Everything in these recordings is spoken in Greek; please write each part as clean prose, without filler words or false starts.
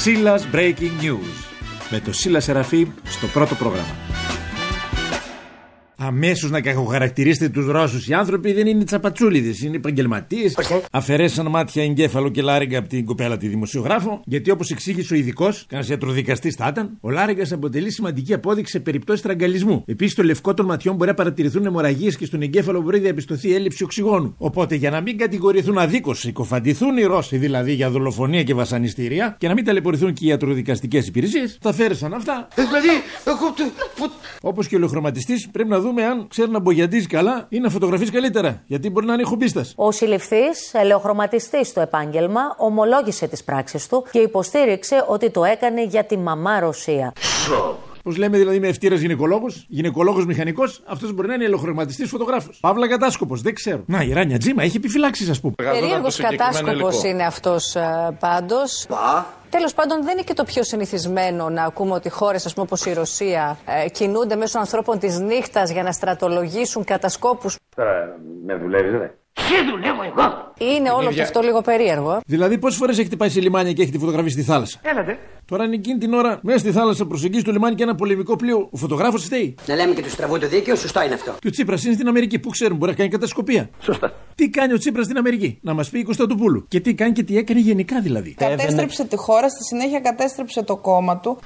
Σίλας Breaking News με το Σίλα Σεραφείμ στο πρώτο πρόγραμμα. Αμέσως να κακοχαρακτηρίσετε τους Ρώσους. Οι άνθρωποι δεν είναι τσαπατσούλιδες, είναι επαγγελματίες. Αφαιρέσαν μάτια, εγκέφαλο και λάριγκα από την κοπέλα τη δημοσιογράφο, γιατί όπως εξήγησε ο ειδικός, κανένας ιατροδικαστής θα ήταν, ο λάριγκας αποτελεί σημαντική απόδειξη σε περιπτώσεις τραγκαλισμού. Επίσης, στο λευκό των ματιών μπορεί να παρατηρηθούν αιμορραγίες και στον εγκέφαλο μπορεί να διαπιστωθεί έλλειψη οξυγόνου. Οπότε, για να μην κατηγορηθούν αδίκως, συκοφαντηθούν οι Ρώσοι δηλαδή για δολοφονία και βασανιστήρια και να μην ταλαιπωρηθούν και οι ιατροδικαστικές υπηρεσίες, θα αφαίρεσαν αυτά. Όπως και ο ολοχρωματιστής, πρέπει να δούμε αν ξέρει να μπογιατίζει καλά ή να φωτογραφίζει καλύτερα. Γιατί μπορεί να είναι χομπίστας. Ο συλληφθής, ελαιοχρωματιστής στο επάγγελμα, ομολόγησε τις πράξεις του και υποστήριξε ότι το έκανε για τη μαμά Ρωσία. Πώς λέμε δηλαδή με ευτήρας γυναικολόγος μηχανικός, αυτός μπορεί να είναι ελαιοχρωματιστής φωτογράφος. Παύλα κατάσκοπος, δεν ξέρω. Να, η Ράνια Τζίμα έχει επιφυλάξεις, ας πούμε. Περίεργος κατάσκοπος είναι αυτός πάντως. Τέλος πάντων, δεν είναι και το πιο συνηθισμένο να ακούμε ότι χώρες, ας πούμε, όπως η Ρωσία κινούνται μέσω ανθρώπων της νύχτας για να στρατολογήσουν κατασκόπους. Τώρα με δουλεύεις, δε. Τι δουλεύω εγώ. Είναι όλο και αυτό λίγο περίεργο. Δηλαδή, πόσες φορές έχετε πάει σε λιμάνια και έχετε φωτογραφίσει στη θάλασσα? Έλατε. Τώρα είναι εκείνη την ώρα μέσα στη θάλασσα προσεγγίζει το λιμάνι και ένα πολεμικό πλοίο. Ο φωτογράφος φταίει. Να λέμε και του στραβού το δίκαιο, σωστό είναι αυτό. Και ο Τσίπρας είναι στην Αμερική. Πού ξέρουν, μπορεί να κάνει κατασκοπία. Σωστά. Τι κάνει ο Τσίπρας στην Αμερική? Να μας πει η Κωνσταντοπούλου. Και τι κάνει και τι έκανε γενικά δηλαδή. Κατέστρεψε τη χώρα, στη συνέχεια κατέστρεψε το κόμμα του.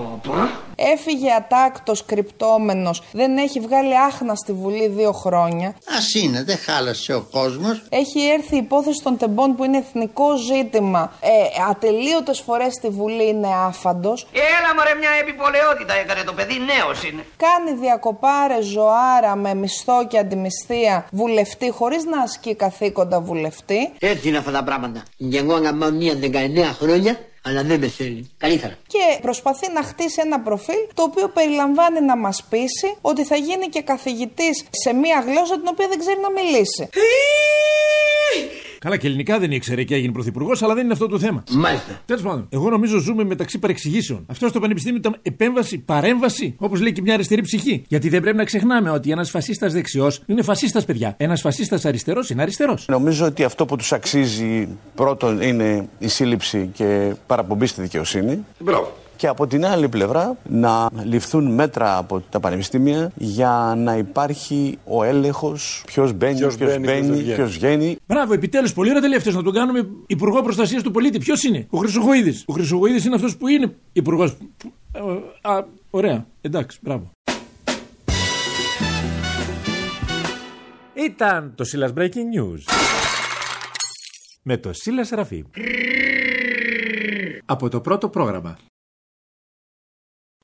Έφυγε ατάκτος, κρυπτόμενος. Δεν έχει βγάλει άχνα στη Βουλή 2 χρόνια. Ας είναι, δεν χάλασε ο κόσμος. Έχει έρθει η υπόθεση των τεμπών που είναι εθνικό ζήτημα. Ατελείωτες φορές στη Βουλή είναι άφαντος. Έλα μωρέ, μια επιπολαιότητα έκανε το παιδί, νέος είναι. Κάνει διακοπάρες ζωάρα με μισθό και αντιμισθία βουλευτή χωρίς να ασκεί καθήκοντα βουλευτή. Έτσι είναι αυτά τα πράγματα. Και εγώ έκανα μία 19 χρόνια, αλλά δεν με θέλει. Καλύτερα. Και προσπαθεί να χτίσει ένα προφίλ το οποίο περιλαμβάνει να μας πείσει ότι θα γίνει και καθηγητής σε μία γλώσσα την οποία δεν ξέρει να μιλήσει. Καλά, και ελληνικά δεν ήξερε και έγινε πρωθυπουργός, αλλά δεν είναι αυτό το θέμα. Μάλιστα. Τέλος πάντων, εγώ νομίζω ζούμε μεταξύ παρεξηγήσεων. Αυτό στο πανεπιστήμιο ήταν επέμβαση, παρέμβαση, όπως λέει και μια αριστερή ψυχή. Γιατί δεν πρέπει να ξεχνάμε ότι ένας φασίστας δεξιός είναι φασίστας, παιδιά. Ένας φασίστας αριστερός είναι αριστερός. Νομίζω ότι αυτό που τους αξίζει πρώτον είναι η σύλληψη και παραπομπή στη δικαιοσύνη. Μπράβο. Και από την άλλη πλευρά να ληφθούν μέτρα από τα πανεπιστήμια για να υπάρχει ο έλεγχος ποιος μπαίνει, ποιος βγαίνει. Μπράβο, επιτέλους, πολύ ωραία τελευταίος να τον κάνουμε υπουργό προστασίας του πολίτη. Ποιος είναι? Ο Χρυσοχοΐδης. Ο Χρυσοχοΐδης είναι αυτός που είναι υπουργός. Ωραία, εντάξει, μπράβο. Ήταν το Σίλας Breaking News με το Σίλα Σεραφείμ από το πρώτο πρόγραμμα.